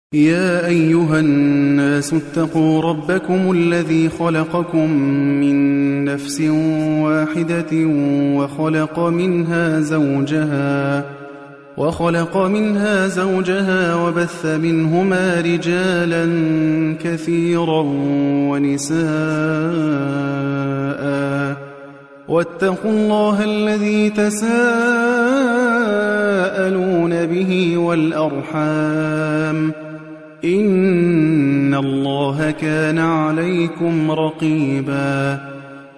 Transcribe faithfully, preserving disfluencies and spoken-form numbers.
يا أيها الناس اتقوا ربكم الذي خلقكم من نفس واحدة وخلق منها زوجها وخلق منها زوجها وبث منهما رجالا كثيرا ونساء واتقوا الله الذي تساءلون به والأرحام إن الله كان عليكم رقيبا